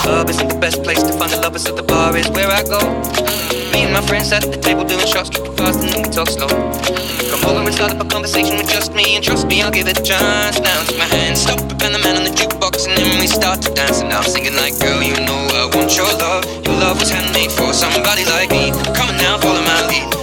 Club isn't the best place to find the lovers, so the bar is where I go. Me and my friends sat at the table doing shots, tripping fast and then we talk slow. Come over and start up a conversation with just me, and trust me, I'll give it a chance. Now take my hand, stop it, and the man on the jukebox, and then we start to dance. And now I'm singing like, girl, you know I want your love. Your love was handmade for somebody like me. Come on now, follow my lead.